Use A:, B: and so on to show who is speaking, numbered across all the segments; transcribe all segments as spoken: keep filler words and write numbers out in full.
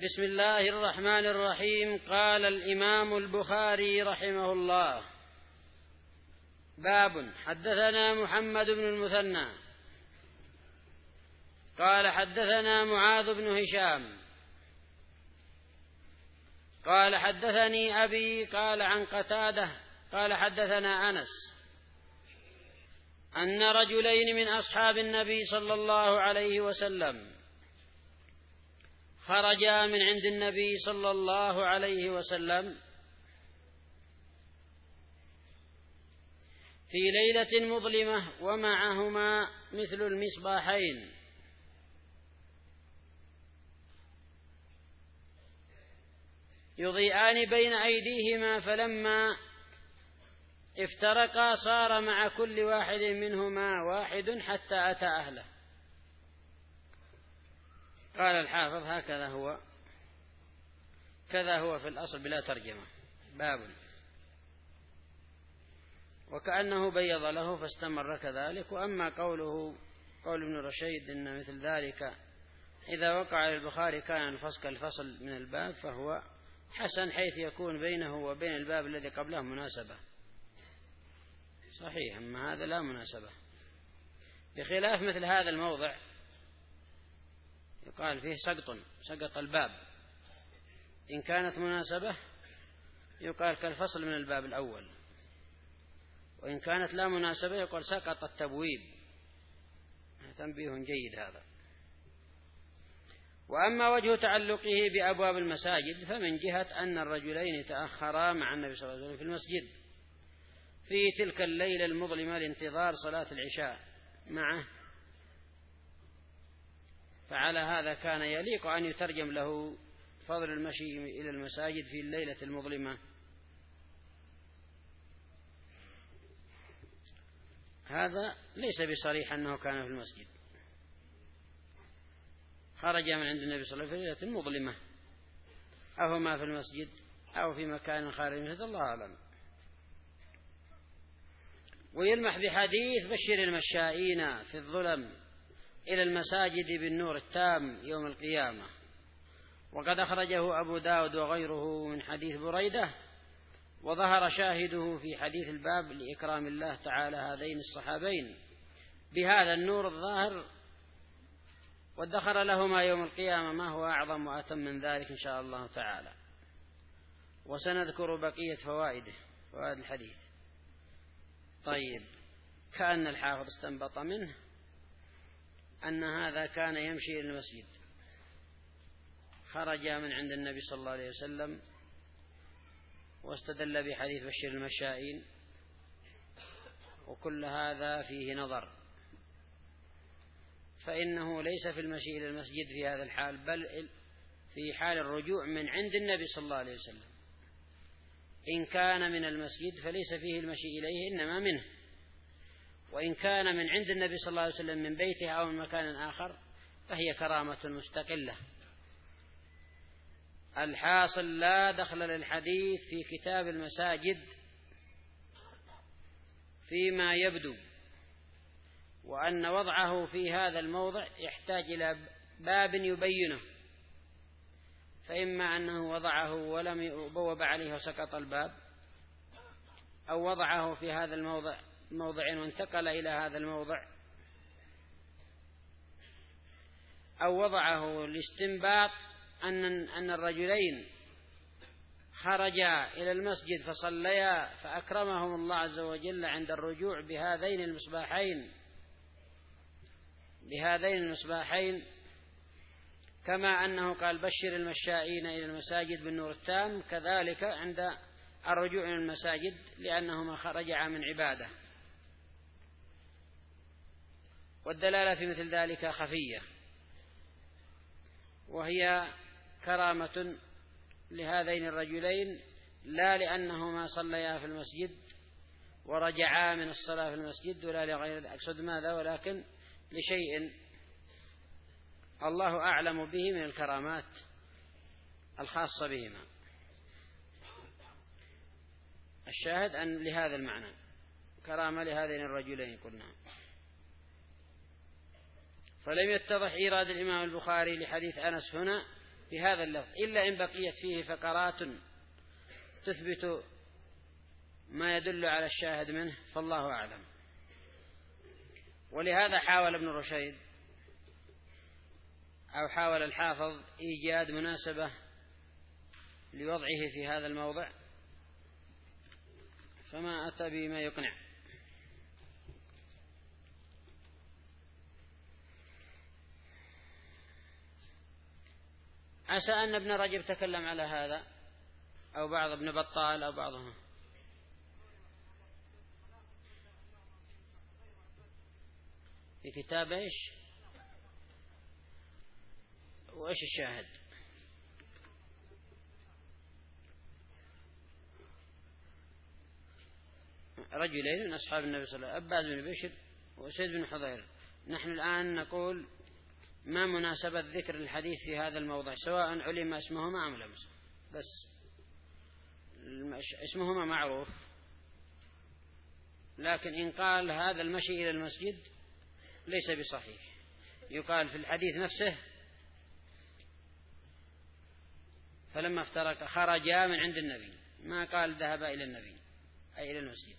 A: بسم الله الرحمن الرحيم. قال الإمام البخاري رحمه الله: باب. حدثنا محمد بن المثنى قال حدثنا معاذ بن هشام قال حدثني أبي قال عن قتادة قال حدثنا أنس أن رجلين من أصحاب النبي صلى الله عليه وسلم خرجا من عند النبي صلى الله عليه وسلم في ليلة مظلمة ومعهما مثل المصباحين يضيئان بين أيديهما، فلما افترقا صار مع كل واحد منهما واحد حتى أتى أهله. قال الحافظ: هكذا هو كذا هو في الأصل بلا ترجمة. باب، وكأنه بيض له فاستمر كذلك. وأما قوله قول ابن رشيد إن مثل ذلك إذا وقع للبخاري كان الفصل كالفصل من الباب، فهو حسن حيث يكون بينه وبين الباب الذي قبله مناسبة. صحيح، أما هذا لا مناسبة، بخلاف مثل هذا الموضع يقال فيه سقط سقط الباب. إن كانت مناسبة يقال كالفصل من الباب الأول، وإن كانت لا مناسبة يقال سقط التبويب. تنبيه جيد هذا. وأما وجه تعلقه بأبواب المساجد فمن جهة أن الرجلين تأخرا مع النبي صلى الله عليه وسلم في المسجد في تلك الليلة المظلمة لانتظار صلاة العشاء معه، فعلى هذا كان يليق أن يترجم له فضل المشي إلى المساجد في الليلة المظلمة. هذا ليس بصريح أنه كان في المسجد، خرج من عند النبي صلى الله عليه وسلم في ليلة مظلمة، أو ما في المسجد أو في مكان خارج المسجد، الله أعلم. ويلمح بحديث بشر المشائين في الظلم إلى المساجد بالنور التام يوم القيامة، وقد أخرجه أبو داود وغيره من حديث بريدة، وظهر شاهده في حديث الباب لإكرام الله تعالى هذين الصحابين بهذا النور الظاهر، وادخر لهما يوم القيامة ما هو أعظم وأتم من ذلك إن شاء الله تعالى. وسنذكر بقية فوائده فوائد الحديث. طيب، كأن الحافظ استنبط منه أن هذا كان يمشي إلى المسجد، خرج من عند النبي صلى الله عليه وسلم، واستدل بحديث بشر المشائين، وكل هذا فيه نظر، فإنه ليس في المشي إلى المسجد في هذا الحال، بل في حال الرجوع من عند النبي صلى الله عليه وسلم. إن كان من المسجد فليس فيه المشي إليه، إنما منه. وإن كان من عند النبي صلى الله عليه وسلم من بيته أو من مكان آخر فهي كرامة مستقلة. الحاصل لا دخل للحديث في كتاب المساجد فيما يبدو، وأن وضعه في هذا الموضع يحتاج إلى باب يبينه، فإما أنه وضعه ولم يبوب عليه وسقط الباب، أو وضعه في هذا الموضع موضع وانتقل إلى هذا الموضع، أو وضعه لاستنباط أن أن الرجلين خرجا إلى المسجد فصليا فأكرمهم الله عز وجل عند الرجوع بهذين المصباحين بهذين المصباحين كما أنه قال بشر المشائين إلى المساجد بالنور التام، كذلك عند الرجوع إلى المساجد لأنهما خرجا من عبادة. والدلالة في مثل ذلك خفية، وهي كرامة لهذين الرجلين لا لأنهما صليا في المسجد ورجعا من الصلاة في المسجد ولا لغير أقصد ماذا، ولكن لشيء الله أعلم به من الكرامات الخاصة بهما. الشاهد أن لهذا المعنى كرامة لهذين الرجلين قلنا. فلم يتضح إيراد الإمام البخاري لحديث أنس هنا بهذا اللفظ إلا إن بقيت فيه فقرات تثبت ما يدل على الشاهد منه، فالله أعلم. ولهذا حاول ابن رشيد أو حاول الحافظ إيجاد مناسبة لوضعه في هذا الموضع، فما أتى بما يقنع. عسى أن ابن رجب تكلم على هذا أو بعض ابن بطال أو بعضهم في كتاب إيش وإيش الشاهد؟ رجلين من أصحاب النبي صلى الله عليه وسلم، عباس بن بشر وسيد بن حضير. نحن الآن نقول ما مناسبة ذكر الحديث في هذا الموضع، سواء علم اسمهما أم لم، بس اسمهما معروف، لكن إن قال هذا المشي إلى المسجد ليس بصحيح. يقال في الحديث نفسه فلما افترق خرجا من عند النبي، ما قال ذهب إلى النبي أي إلى المسجد.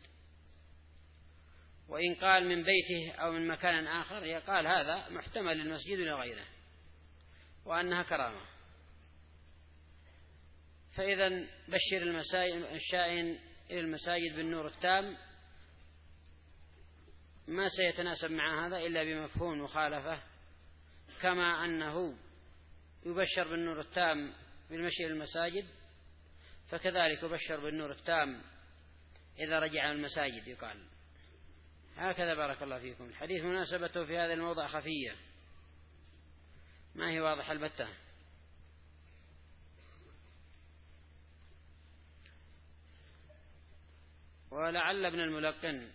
A: وإن قال من بيته أو من مكان آخر يقال هذا محتمل للمسجد ولا غيره، وأنها كرامة. فإذا بشر الشائن إلى المساجد بالنور التام ما سيتناسب مع هذا إلا بمفهوم مخالفة، كما أنه يبشر بالنور التام بالمشي إلى المساجد، فكذلك يبشر بالنور التام إذا رجع المساجد. يقال هكذا. بارك الله فيكم. الحديث مناسبته في هذا الموضع خفية، ما هي واضحة البتة. ولعل ابن الملقن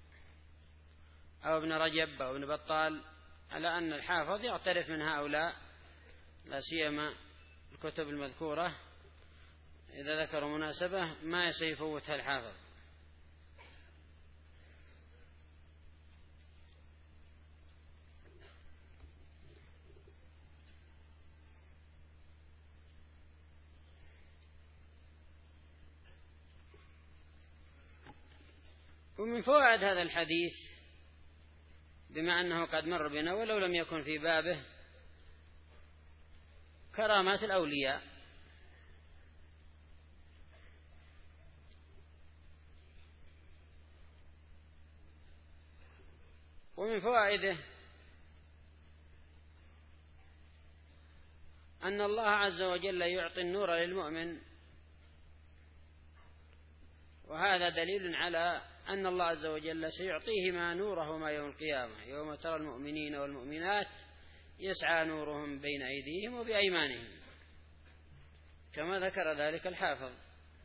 A: أو ابن رجب أو ابن بطال على أن الحافظ يعترف من هؤلاء، لا سيما الكتب المذكورة إذا ذكروا مناسبة ما سيفوتها الحافظ. ومن فوائد هذا الحديث بما أنه قد مر بنا ولو لم يكن في بابه كرامات الأولياء. ومن فوائده أن الله عز وجل يعطي النور للمؤمن، وهذا دليل على أن الله عز وجل سيعطيه ما نوره ما يوم القيامة، يوم ترى المؤمنين والمؤمنات يسعى نورهم بين أيديهم وبأيمانهم، كما ذكر ذلك الحافظ.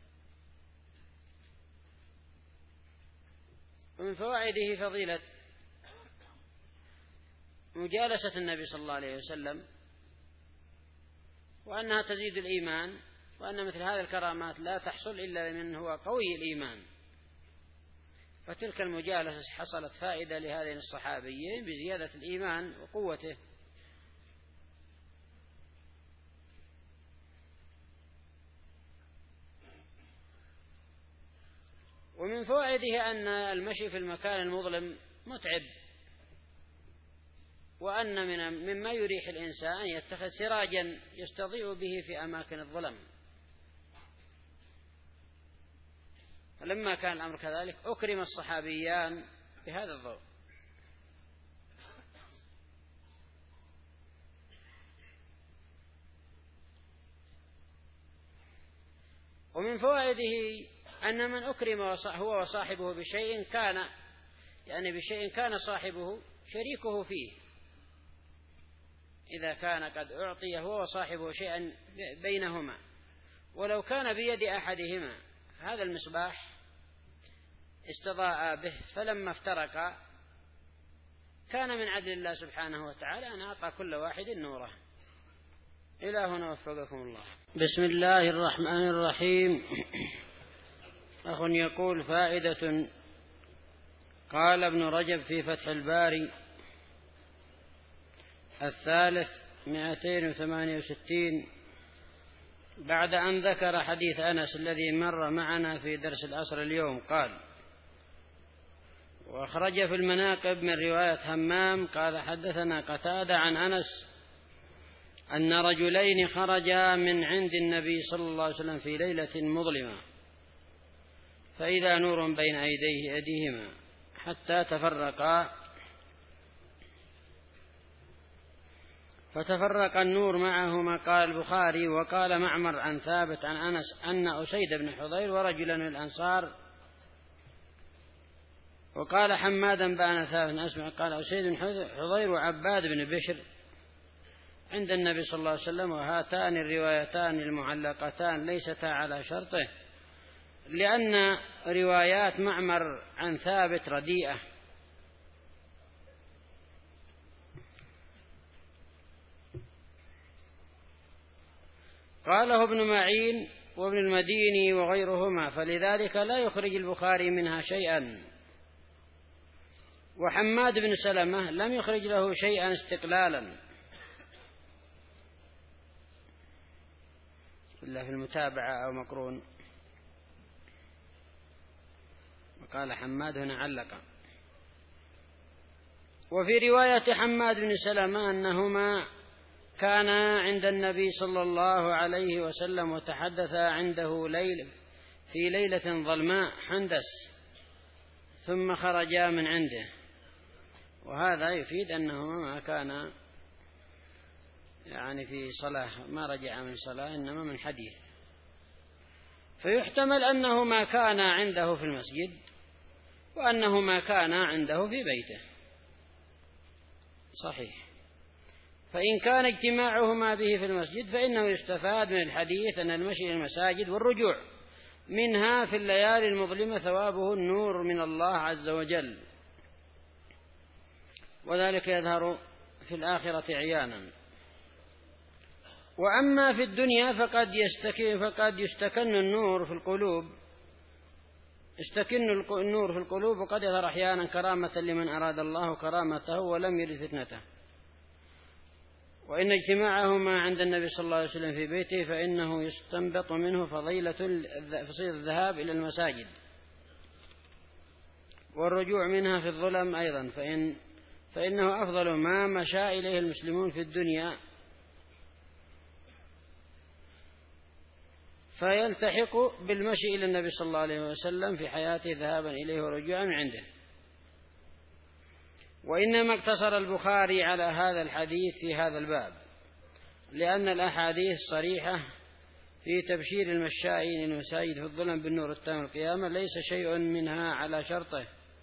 A: ومن فوائده فضيلة مجالسة النبي صلى الله عليه وسلم، وأنها تزيد الإيمان، وأن مثل هذه الكرامات لا تحصل إلا لمن هو قوي الإيمان. فتلك المجالسة حصلت فائدة لهذين الصحابيين بزيادة الإيمان وقوته. ومن فوائده أن المشي في المكان المظلم متعب، وأن من مما يريح الإنسان يتخذ سراجا يستضيء به في أماكن الظلم. لما كان الأمر كذلك أكرم الصحابيان بهذا الضوء. ومن فوائده أن من أكرم هو وصاحبه بشيء كان يعني بشيء كان صاحبه شريكه فيه، إذا كان قد أعطي هو وصاحبه شيئا بينهما، ولو كان بيد أحدهما هذا المصباح استضاء به، فلما افترقا كان من عدل الله سبحانه وتعالى أن أعطى كل واحد نوره. إلى هنا وفقكم الله. بسم الله الرحمن الرحيم. أخ يقول: فائدة. قال ابن رجب في فتح الباري الثالث مئتين وثمانية وستين بعد أن ذكر حديث أنس الذي مر معنا في درس العصر اليوم قال: وأخرج في المناقب من رواية همام قال: حدثنا قتادة عن أنس أن رجلين خرجا من عند النبي صلى الله عليه وسلم في ليلة مظلمة فإذا نور بين أيديه أيديهما حتى تفرقا فتفرق النور معهما. قال البخاري: وقال معمر عن ثابت عن أنس أن أسيد بن حضير ورجلا من الأنصار. وقال حمادا بان ثابت أسمع قال أسيد بن حضير وعباد بن بشر عند النبي صلى الله عليه وسلم. وهاتان الروايتان المعلقتان ليستا على شرطه، لأن روايات معمر عن ثابت رديئة. قاله ابن معين وابن المديني وغيرهما، فلذلك لا يخرج البخاري منها شيئا. وحماد بن سلمة لم يخرج له شيئا استقلالا إلا في المتابعة أو مقرون. وقال حماد هنا علق. وفي رواية حماد بن سلمة أنهما كانا عند النبي صلى الله عليه وسلم وتحدثا عنده ليل في ليلة ظلماء حندس ثم خرجا من عنده. وهذا يفيد أنهما ما كان يعني في صلاة، ما رجع من صلاة إنما من حديث، فيحتمل أنه ما كان عنده في المسجد وأنه ما كان عنده في بيته. صحيح. فإن كان اجتماعهما به في المسجد فإنه يستفاد من الحديث أن المشي إلى المساجد والرجوع منها في الليالي المظلمة ثوابه النور من الله عز وجل، وذلك يظهر في الآخرة عيانا. وأما في الدنيا فقد يستكن فقد يستكن النور في القلوب يستكن النور في القلوب وقد يظهر أحيانا كرامة لمن أراد الله كرامته ولم يرد فتنته. وإن اجتماعهما عند النبي صلى الله عليه وسلم في بيته فإنه يستنبط منه فضيلة فصيل الذهاب إلى المساجد والرجوع منها في الظلم أيضا، فإن فإنه أفضل ما مشى إليه المسلمون في الدنيا، فيلتحق بالمشي إلى النبي صلى الله عليه وسلم في حياته ذهابا إليه ورجوعا من عنده. وإنما اقتصر البخاري على هذا الحديث في هذا الباب لأن الأحاديث صريحة في تبشير المشائين المساجد في الظلم بالنور التام القيامة، ليس شيء منها على شرطه،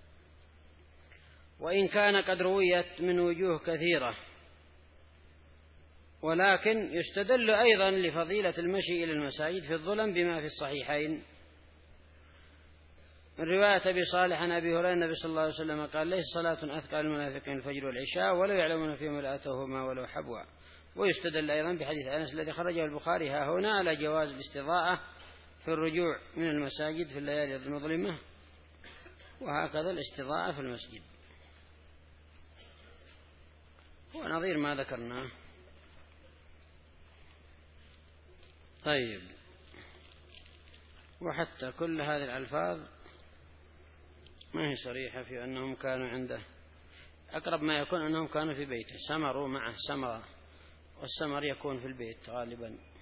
A: وإن كان قد رويت من وجوه كثيرة، ولكن يستدل أيضا لفضيلة المشي إلى المساجد في الظلم بما في الصحيحين من رواية أبي صالح عن أبي هريرة النبي صلى الله عليه وسلم قال: ليس صلاة أثقل المنافقين الفجر والعشاء ولو يعلمون فيما لأتوهما ولو حبوا. ويستدل أيضا بحديث أنس الذي خرجه البخاري ها هنا على جواز الاستضاءة في الرجوع من المساجد في الليالي المظلمة، وهكذا الاستضاءة في المسجد، ونظير ما ذكرناه. طيب. وحتى كل هذه الألفاظ ما هي صريحة في أنهم كانوا عنده، أقرب ما يكون أنهم كانوا في بيته، سمروا معه سمرة، والسمر يكون في البيت غالبا.